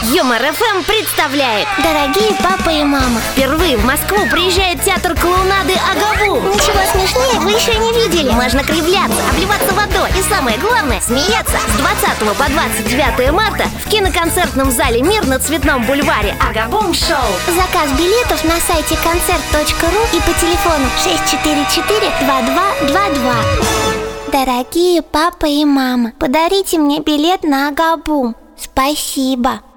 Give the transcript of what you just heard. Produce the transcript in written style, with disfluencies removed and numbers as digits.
Юмор ФМ представляет Дорогие папа и мама, впервые в Москву приезжает театр клоунады Агабум. ничего смешнее вы еще не видели. Можно кривляться, обливаться водой и, самое главное, смеяться. С 20 по 29 марта в киноконцертном зале «Мир» на Цветном бульваре Агабум Шоу. Заказ билетов на сайте концерт.ру и по телефону 644-2222. Дорогие папа и мама, подарите мне билет на Агабум. Спасибо.